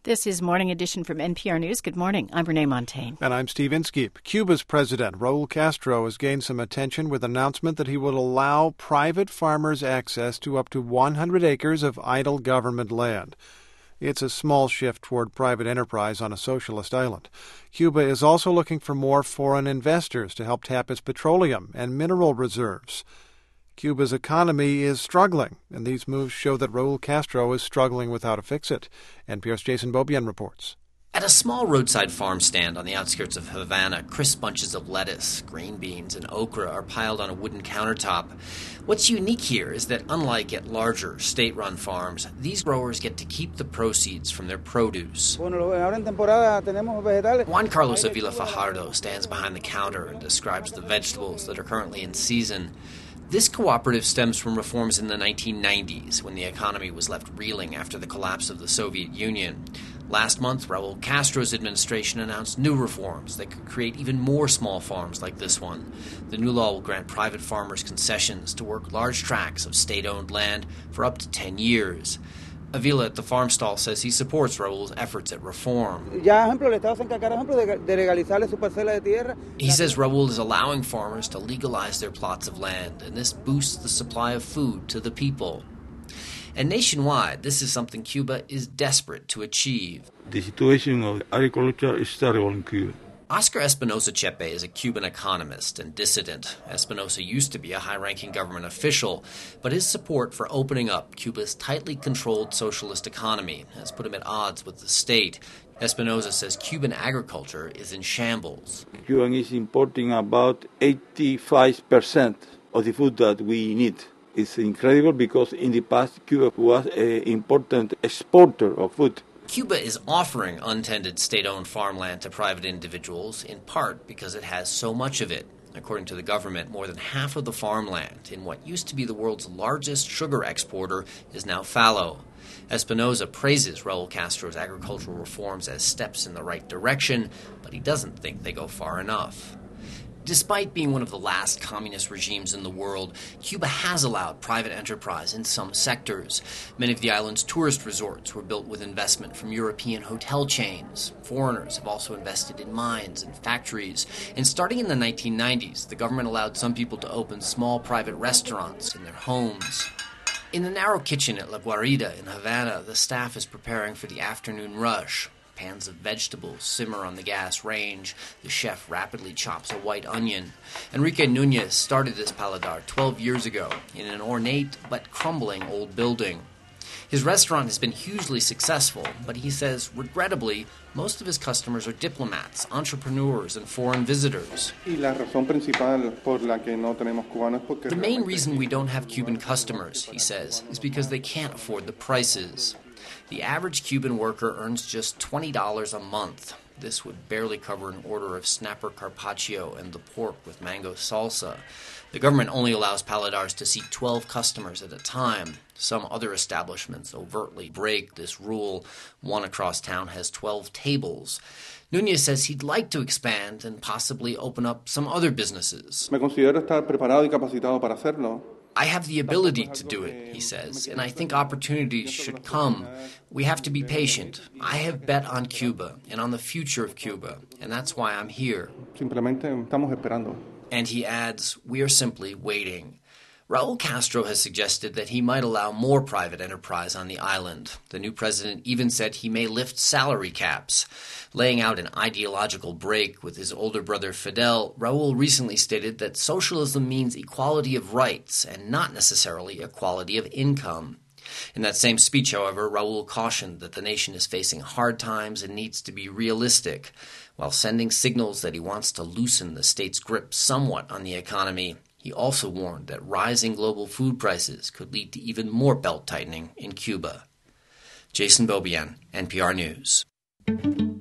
This is Morning Edition from NPR News. Good morning. I'm Renee Montagne. And I'm Steve Inskeep. Cuba's president, Raul Castro, has gained some attention with an announcement that he will allow private farmers access to up to 100 acres of idle government land. It's a small shift toward private enterprise on a socialist island. Cuba is also looking for more foreign investors to help tap its petroleum and mineral reserves. Cuba's economy is struggling, and these moves show that Raul Castro is struggling with how to fix it. NPR's Jason Beaubien reports. At a small roadside farm stand on the outskirts of Havana, crisp bunches of lettuce, green beans, and okra are piled on a wooden countertop. What's unique here is that unlike at larger, state-run farms, these growers get to keep the proceeds from their produce. Juan Carlos Avila Fajardo stands behind the counter and describes the vegetables that are currently in season. This cooperative stems from reforms in the 1990s, when the economy was left reeling after the collapse of the Soviet Union. Last month, Raul Castro's administration announced new reforms that could create even more small farms like this one. The new law will grant private farmers concessions to work large tracts of state-owned land for up to 10 years. Avila at the farm stall says he supports Raul's efforts at reform. He says Raul is allowing farmers to legalize their plots of land, and this boosts the supply of food to the people. And nationwide, this is something Cuba is desperate to achieve. The situation of agriculture is terrible in Cuba. Oscar Espinosa Chepe is a Cuban economist and dissident. Espinosa used to be a high-ranking government official, but his support for opening up Cuba's tightly controlled socialist economy has put him at odds with the state. Espinosa says Cuban agriculture is in shambles. Cuba is importing about 85% of the food that we need. It's incredible because in the past Cuba was an important exporter of food. Cuba is offering untended state-owned farmland to private individuals, in part because it has so much of it. According to the government, more than half of the farmland in what used to be the world's largest sugar exporter is now fallow. Espinosa praises Raul Castro's agricultural reforms as steps in the right direction, but he doesn't think they go far enough. Despite being one of the last communist regimes in the world, Cuba has allowed private enterprise in some sectors. Many of the island's tourist resorts were built with investment from European hotel chains. Foreigners have also invested in mines and factories. And starting in the 1990s, the government allowed some people to open small private restaurants in their homes. In the narrow kitchen at La Guarida in Havana, the staff is preparing for the afternoon rush. Pans of vegetables simmer on the gas range. The chef rapidly chops a white onion. Enrique Nunez started this paladar 12 years ago in an ornate but crumbling old building. His restaurant has been hugely successful, but he says, regrettably, most of his customers are diplomats, entrepreneurs, and foreign visitors. The main reason we don't have Cuban customers, he says, is because they can't afford the prices. The average Cuban worker earns just $20 a month. This would barely cover an order of snapper carpaccio and the pork with mango salsa. The government only allows paladars to seat 12 customers at a time. Some other establishments overtly break this rule. One across town has 12 tables. Nunez says he'd like to expand and possibly open up some other businesses. I have the ability to do it, he says, and I think opportunities should come. We have to be patient. I have bet on Cuba and on the future of Cuba, and that's why I'm here. And he adds, we are simply waiting. Raul Castro has suggested that he might allow more private enterprise on the island. The new president even said he may lift salary caps. Laying out an ideological break with his older brother Fidel, Raul recently stated that socialism means equality of rights and not necessarily equality of income. In that same speech, however, Raul cautioned that the nation is facing hard times and needs to be realistic, while sending signals that he wants to loosen the state's grip somewhat on the economy. He also warned that rising global food prices could lead to even more belt-tightening in Cuba. Jason Beaubien, NPR News.